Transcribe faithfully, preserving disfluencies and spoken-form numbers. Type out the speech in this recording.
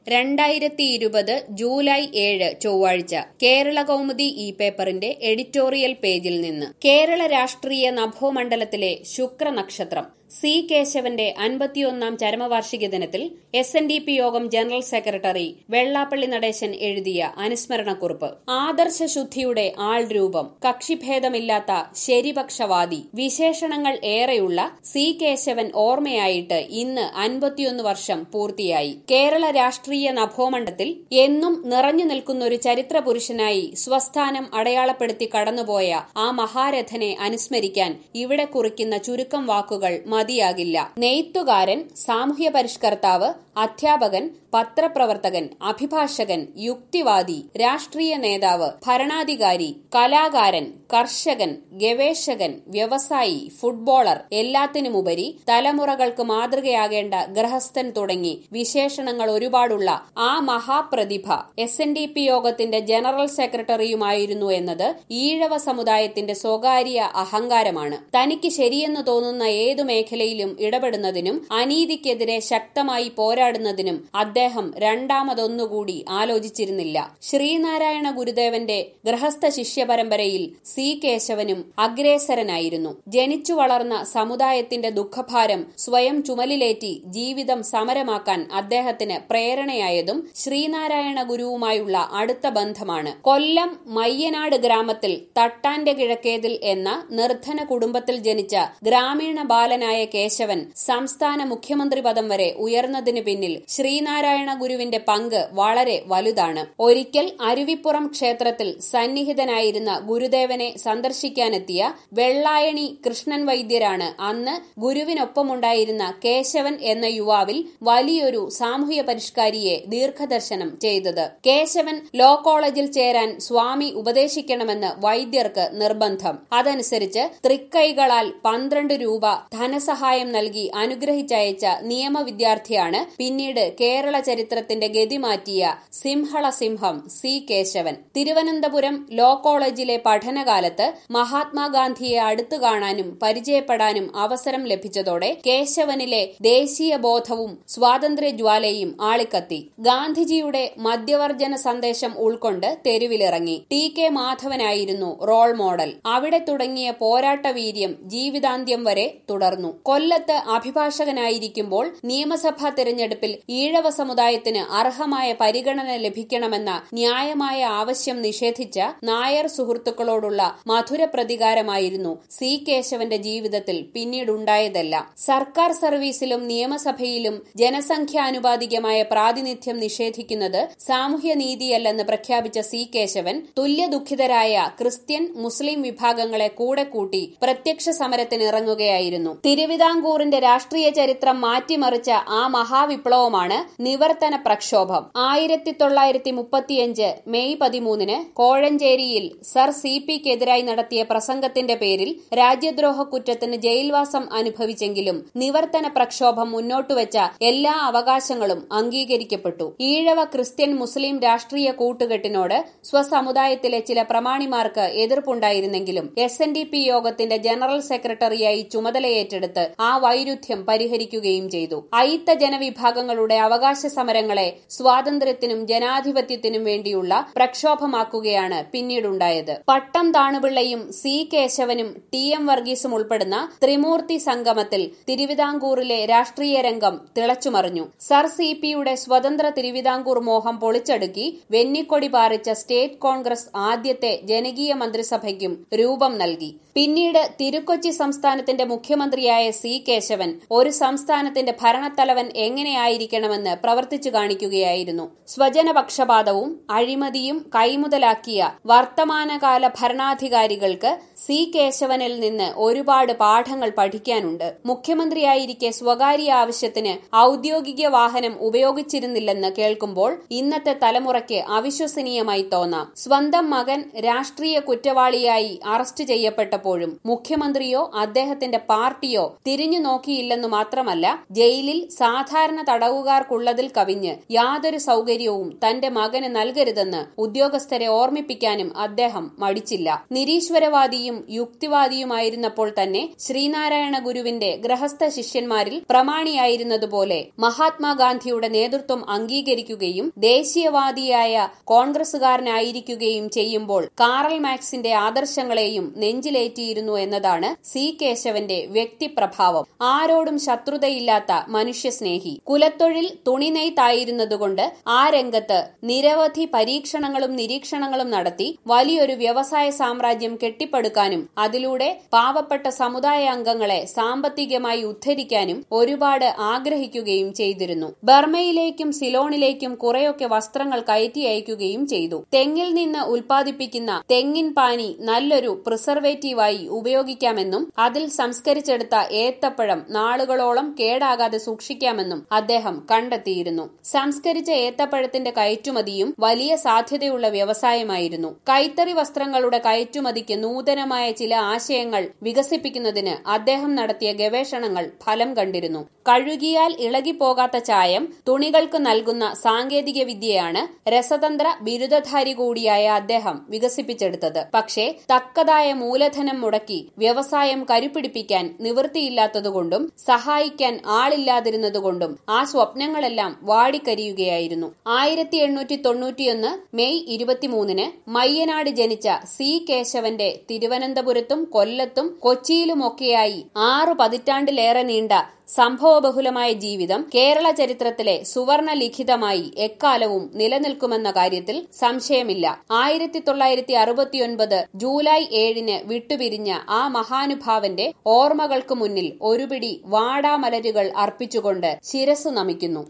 രണ്ടായിരത്തി ഇരുപത് ജൂലൈ ഏഴ് ചൊവ്വാഴ്ച കേരള കൗമുദി ഇ പേപ്പറിന്റെ എഡിറ്റോറിയൽ പേജിൽ നിന്ന് കേരള രാഷ്ട്രീയ നഭോമണ്ഡലത്തിലെ ശുക്രനക്ഷത്രം സി കേശവന്റെ അൻപത്തിയൊന്നാം ചരമവാർഷിക ദിനത്തിൽ S N D P Yogam general secretary Vellappally Natesan എഴുതിയ അനുസ്മരണക്കുറിപ്പ്. ആദർശശുദ്ധിയുടെ ആൾരൂപം, കക്ഷിഭേദമില്ലാത്ത ശരിപക്ഷവാദി, വിശേഷണങ്ങൾ ഏറെയുള്ള സി കേശവൻ ഓർമ്മയായിട്ട് ഇന്ന് അൻപത്തിയൊന്ന് വർഷം പൂർത്തിയായി. കേരള രാഷ്ട്രീയ നഭോമണ്ഡലത്തിൽ എന്നും നിറഞ്ഞു നിൽക്കുന്നൊരു ചരിത്ര പുരുഷനായി സ്വസ്ഥാനം അടയാളപ്പെടുത്തി കടന്നുപോയ ആ മഹാരഥനെ അനുസ്മരിക്കാൻ ഇവിടെ കുറിക്കുന്ന ചുരുക്കം വാക്കുകൾ മതിയാകില്ല. നെയ്ത്തുകാരൻ, സാമൂഹ്യ പരിഷ്കർത്താവ്, അധ്യാപകൻ, പത്രപ്രവർത്തകൻ, അഭിഭാഷകൻ, യുക്തിവാദി, രാഷ്ട്രീയ നേതാവ്, ഭരണാധികാരി, കലാകാരൻ, കർഷകൻ, ഗവേഷകൻ, വ്യവസായി, ഫുട്ബോളർ, എല്ലാത്തിനുമുപരി തലമുറകൾക്ക് മാതൃകയാകേണ്ട ഗൃഹസ്ഥൻ തുടങ്ങി വിശേഷണങ്ങൾ ഒരുപാടുള്ള ആ മഹാപ്രതിഭ എസ് എൻ ഡി പി യോഗത്തിന്റെ ജനറൽ സെക്രട്ടറിയുമായിരുന്നു എന്നത് ഈഴവ സമുദായത്തിന്റെ സ്വകാര്യ അഹങ്കാരമാണ്. തനിക്ക് ശരിയെന്ന് തോന്നുന്ന ഏതു മേഖലയിലും ഇടപെടുന്നതിനും അനീതിക്കെതിരെ ശക്തമായി പോരാടുന്നതിനും അദ്ദേഹം രണ്ടാമതൊന്നുകൂടി ആലോചിച്ചിരുന്നില്ല. ശ്രീനാരായണ ഗുരുദേവന്റെ ഗൃഹസ്ഥ ശിഷ്യ പരമ്പരയിൽ സി കേശവനും അഗ്രേസരനായിരുന്നു. ജനിച്ചു വളർന്ന സമുദായത്തിന്റെ ദുഃഖഭാരം സ്വയം ചുമലിലേറ്റി ജീവിതം സമരമാക്കാൻ അദ്ദേഹത്തിന് പ്രേരണയായതും ശ്രീനാരായണ ഗുരുവുമായുള്ള അടുത്ത ബന്ധമാണ്. കൊല്ലം മയ്യനാട് ഗ്രാമത്തിൽ തട്ടാന്റെ കിഴക്കേതിൽ എന്ന നിർധന കുടുംബത്തിൽ ജനിച്ച ഗ്രാമീണ ബാലനായ കേശവൻ സംസ്ഥാന മുഖ്യമന്ത്രി പദം വരെ ഉയർന്നതിന് പിന്നിൽ ശ്രീനാരായണ ഗുരുവിന്റെ പങ്ക് വളരെ വലുതാണ്. ഒരിക്കൽ അരുവിപ്പുറം ക്ഷേത്രത്തിൽ സന്നിഹിതനായിരുന്ന ഗുരുദേവനെ സന്ദർശിക്കാനെത്തിയ വെള്ളായണി കൃഷ്ണൻ വൈദ്യരാണ് അന്ന് ഗുരുവിനൊപ്പമുണ്ടായിരുന്ന കേശവൻ എന്ന യുവാവിൽ വലിയൊരു സാമൂഹ്യ പരിഷ്കാരിയെ ദീർഘദർശനം ചെയ്തത്. കേശവൻ ലോ കോളേജിൽ ചേരാൻ സ്വാമി ഉപദേശിക്കണമെന്ന് വൈദ്യർക്ക് നിർബന്ധം. അതനുസരിച്ച് തൃക്കൈകളാൽ പന്ത്രണ്ട് രൂപ ധനസഹായം നൽകി അനുഗ്രഹിച്ചയച്ച നിയമ വിദ്യാർത്ഥിയാണ് പിന്നീട് കേരള ചരിത്രത്തിന്റെ ഗതി മാറ്റിയ സിംഹള സിംഹം സി കേശവൻ. തിരുവനന്തപുരം ലോ കോളേജിലെ പഠനകാലത്ത് മഹാത്മാഗാന്ധിയെ അടുത്തു കാണാനും പരിചയപ്പെടാനും അവസരം ലഭിച്ചതോടെ കേശവനിലെ ദേശീയ ബോധവും സ്വാതന്ത്ര്യജ്വാലയും ആളിക്കത്തി. ഗാന്ധിജിയുടെ മദ്യവർജന സന്ദേശം ഉൾക്കൊണ്ട് തെരുവിലിറങ്ങി. ടി കെ മാധവനായിരുന്നു റോൾ മോഡൽ. അവിടെ തുടങ്ങിയ പോരാട്ടവീര്യം ജീവിതാന്ത്യം വരെ തുടർന്നു. കൊല്ലത്ത് അഭിഭാഷകനായിരിക്കുമ്പോൾ നിയമസഭാ തെരഞ്ഞെടുപ്പിൽ ഈഴവ സമുദായത്തിന് അർഹമായ പരിഗണന ലഭിക്കണമെന്ന ന്യായമായ ആവശ്യം നിഷേധിച്ച നായർ സുഹൃത്തുക്കളോടുള്ള മധുര പ്രതികാരമായിരുന്നു സി കേശവന്റെ ജീവിതത്തിൽ പിന്നീടുണ്ടായതെല്ലാം. സർക്കാർ സർവീസിലും നിയമസഭയിലും ജനസംഖ്യാനുപാതികമായ പ്രാതിനിധ്യം നിഷേധിക്കുന്നത് സാമൂഹ്യ നീതിയല്ലെന്ന് പ്രഖ്യാപിച്ച സി കേശവൻ തുല്യ ദുഃഖിതരായ ക്രിസ്ത്യൻ, മുസ്ലിം വിഭാഗങ്ങളെ കൂടെ കൂട്ടി പ്രത്യക്ഷ സമരത്തിനിറങ്ങുകയായിരുന്നു. തിരുവിതാംകൂറിന്റെ രാഷ്ട്രീയ ചരിത്രം മാറ്റിമറിച്ച ആ മഹാവിപ്ലവമാണ് നിവർത്തന പ്രക്ഷോഭം. ആയിരത്തി തൊള്ളായിരത്തി മുപ്പത്തിയഞ്ച് മെയ് പതിമൂന്നിന് കോഴഞ്ചേരിയിൽ സർ സി പിക്കെതിരായി നടത്തിയ പ്രസംഗത്തിന്റെ പേരിൽ രാജ്യദ്രോഹ കുറ്റത്തിന് ജയിൽവാസം അനുഭവിച്ചെങ്കിലും നിവർത്തന പ്രക്ഷോഭം മുന്നോട്ടുവച്ച എല്ലാ അവകാശങ്ങളും അംഗീകരിക്കപ്പെട്ടു. ഈഴവ ക്രിസ്ത്യൻ മുസ്ലിം രാഷ്ട്രീയ കൂട്ടുകെട്ടിനോട് സ്വസമുദായത്തിലെ ചില പ്രമാണിമാർക്ക് എതിർപ്പുണ്ടായിരുന്നെങ്കിലും എസ് എൻ ഡി പി യോഗത്തിന്റെ ജനറൽ സെക്രട്ടറിയായി ചുമതലയേറ്റെടുത്ത് ആ വൈരുദ്ധ്യം പരിഹരിക്കുകയും ചെയ്തു. അയിത്ത ജനവിഭാഗങ്ങളുടെ അവകാശ സമരങ്ങളെ സ്വാതന്ത്ര്യത്തിനും ജനാധിപത്യത്തിനും വേണ്ടിയുള്ള പ്രക്ഷോഭമാക്കുകയാണ് പിന്നീടുണ്ടായത്. പട്ടം താണുപിള്ളയും സി കേശവനും ടി എം വർഗീസും ഉൾപ്പെടുന്ന ത്രിമൂർത്തി സംഗമത്തിൽ തിരുവിതാംകൂറിലെ രാഷ്ട്രീയ രംഗം തിളച്ചുമറിഞ്ഞു. സർ സി പിയുടെ സ്വതന്ത്ര തിരുവിതാംകൂർ മോഹം പൊളിച്ചടുക്കി വെന്നിക്കൊടി പാറിച്ച സ്റ്റേറ്റ് കോൺഗ്രസ് ആദ്യത്തെ ജനകീയ മന്ത്രിസഭയ്ക്കും രൂപം നൽകി. പിന്നീട് തിരുക്കൊച്ചി സംസ്ഥാനത്തിന്റെ മുഖ്യമന്ത്രിയായ സി കേശവൻ ഒരു സംസ്ഥാനത്തിന്റെ ഭരണത്തലവൻ എങ്ങനെയായിരിക്കണമെന്ന് പ്രവർത്തിച്ചു കാണിക്കുകയായിരുന്നു. സ്വജനപക്ഷപാതവും അഴിമതിയും കൈമുതലാക്കിയ വർത്തമാനകാല ഭരണാധികാരികൾക്ക് സി കേശവനിൽ നിന്ന് ഒരുപാട് പാഠങ്ങൾ പഠിക്കാനുണ്ട്. മുഖ്യമന്ത്രിയായിരിക്കെ സ്വകാര്യ ആവശ്യത്തിന് ഔദ്യോഗിക വാഹനം ഉപയോഗിച്ചിരുന്നില്ലെന്ന് കേൾക്കുമ്പോൾ ഇന്നത്തെ തലമുറയ്ക്ക് അവിശ്വസനീയമായി തോന്നാം. സ്വന്തം മകൻ രാഷ്ട്രീയ കുറ്റവാളിയായി അറസ്റ്റ് ചെയ്യപ്പെട്ടപ്പോഴും മുഖ്യമന്ത്രിയോ അദ്ദേഹത്തിന്റെ പാർട്ടിയോ തിരിഞ്ഞു നോക്കിയില്ലെന്നു മാത്രമല്ല, ജയിലിൽ സാധാരണ തടവുകാർക്കുള്ളതിൽ കവിഞ്ഞ് യാതൊരു സൗകര്യവും തന്റെ മകന് നൽകരുതെന്ന് ഉദ്യോഗസ്ഥരെ ഓർമ്മിപ്പിക്കാനും അദ്ദേഹം മടിച്ചില്ല. നിരീശ്വരവാദിയും ജ്ഞാനിയും യുക്തിവാദിയുമായിരുന്നപ്പോൾ തന്നെ ശ്രീനാരായണ ഗുരുവിന്റെ ഗൃഹസ്ഥ ശിഷ്യന്മാരിൽ പ്രമാണിയായിരുന്നതുപോലെ മഹാത്മാഗാന്ധിയുടെ നേതൃത്വം അംഗീകരിക്കുകയും ദേശീയവാദിയായ കോൺഗ്രസുകാരനായിരിക്കുകയും ചെയ്യുമ്പോൾ കാറൽ മാക്സിന്റെ ആദർശങ്ങളെയും നെഞ്ചിലേറ്റിയിരുന്നു എന്നതാണ് സി കേശവന്റെ വ്യക്തിപ്രഭാവം. ആരോടും ശത്രുതയില്ലാത്ത മനുഷ്യസ്നേഹി. കുലത്തൊഴിൽ തുണിനെയ്ത്തായിരുന്നതുകൊണ്ട് ആ രംഗത്ത് നിരവധി പരീക്ഷണങ്ങളും നിരീക്ഷണങ്ങളും നടത്തി വലിയൊരു വ്യവസായ സാമ്രാജ്യം കെട്ടിപ്പടുക്കാനും അതിലൂടെ പാവപ്പെട്ട സമുദായ അംഗങ്ങളെ സാമ്പത്തികമായി ഉദ്ധരിക്കാനും ഒരുപാട് ആഗ്രഹിക്കുകയും ചെയ്തിരുന്നു. ബർമയിലേക്കും സിലോണിലേക്കും കുറെയൊക്കെ വസ്ത്രങ്ങൾ കയറ്റി അയക്കുകയും ചെയ്തു. തെങ്ങിൽ നിന്ന് ഉൽപ്പാദിപ്പിക്കുന്ന തെങ്ങിൻ പാനി നല്ലൊരു പ്രിസർവേറ്റീവായി ഉപയോഗിക്കാമെന്നും അതിൽ സംസ്കരിച്ചെടുത്ത ഏത്തപ്പഴം നാളുകളോളം കേടാകാതെ സൂക്ഷിക്കാമെന്നും അദ്ദേഹം കണ്ടെത്തിയിരുന്നു. സംസ്കരിച്ച ഏത്തപ്പഴത്തിന്റെ കയറ്റുമതിയും വലിയ സാധ്യതയുള്ള വ്യവസായമായിരുന്നു. കൈത്തറി വസ്ത്രങ്ങളുടെ കയറ്റുമതിക്ക് നൂതനമായ ചില ആശയങ്ങൾ വികസിപ്പിക്കുന്നതിന് അദ്ദേഹം നടത്തിയ ഗവേഷണങ്ങൾ ഫലം കണ്ടിരുന്നു. കഴുകിയാൽ ഇളകിപ്പോകാത്ത ചായം തുണികൾക്ക് നൽകുന്ന സാങ്കേതിക വിദ്യയാണ് രസതന്ത്ര ബിരുദധാരി കൂടിയായ അദ്ദേഹം വികസിപ്പിച്ചെടുത്തത്. പക്ഷേ തക്കതായ മൂലധനം മുടക്കി വ്യവസായം കരുപിടിപ്പിക്കാൻ നിവൃത്തിയില്ലാത്തതുകൊണ്ടും സഹായിക്കാൻ ആളില്ലാതിരുന്നതുകൊണ്ടും ആ സ്വപ്നങ്ങളെല്ലാം വാടിക്കരിയുകയായിരുന്നു. ആയിരത്തി എണ്ണൂറ്റി തൊണ്ണൂറ്റിയൊന്ന് മെയ് ഇരുപത്തിമൂന്നിന് മയ്യനാട് ജനിച്ച സി കേശവന്റെ തിരുവനന്തപുരത്തും കൊല്ലത്തും കൊച്ചിയിലുമൊക്കെയായി ആറു പതിറ്റാണ്ടിലേറെ നീണ്ട സംഭവബഹുലമായ ജീവിതം കേരള ചരിത്രത്തിലെ സുവർണ ലിഖിതമായി എക്കാലവും നിലനിൽക്കുമെന്ന കാര്യത്തിൽ സംശയമില്ല. ആയിരത്തി തൊള്ളായിരത്തി അറുപത്തിയൊൻപത് ജൂലൈ ഏഴിന് വിട്ടുപിരിഞ്ഞ ആ മഹാനുഭാവന്റെ ഓർമ്മകൾക്ക് മുന്നിൽ ഒരുപിടി വാടാമലരുകൾ അർപ്പിച്ചുകൊണ്ട് ശിരസ്സു നമിക്കുന്നു.